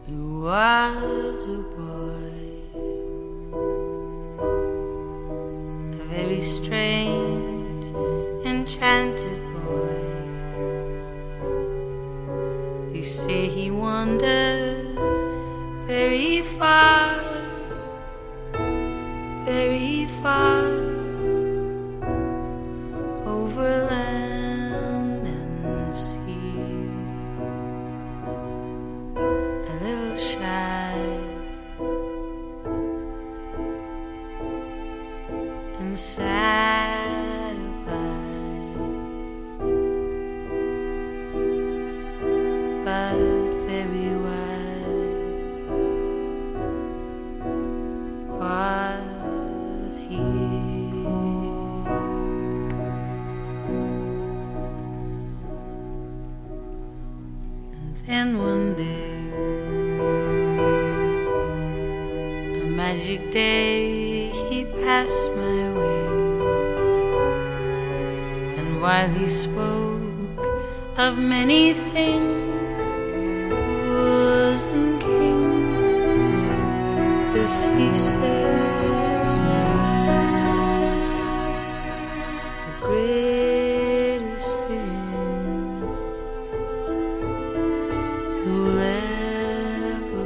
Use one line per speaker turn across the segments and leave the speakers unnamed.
was a boy, a very strange, enchanted boy. You say he wandered very far, very far, over land and sea. A little shy and sad of eye, but very wise was he. And then one day, a magic day, he passed my way, and while he spoke of many things, fools and kings, this he said to me: the greatest thing you'll ever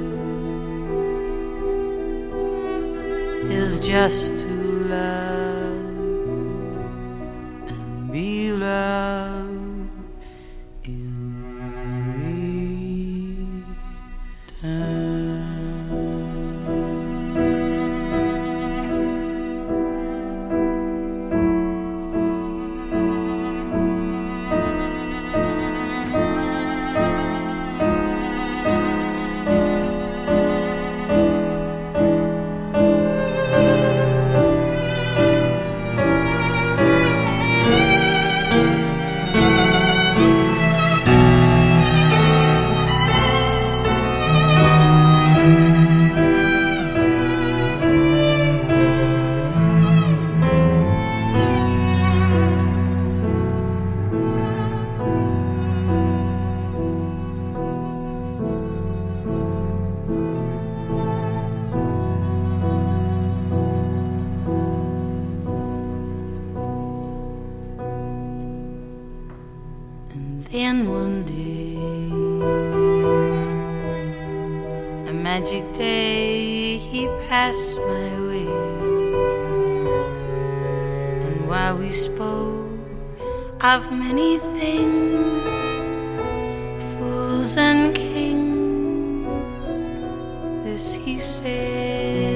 learn is just to love and be loved in return. Then one day, a magic day, he passed my way, and while we spoke of many things, fools and kings, this he said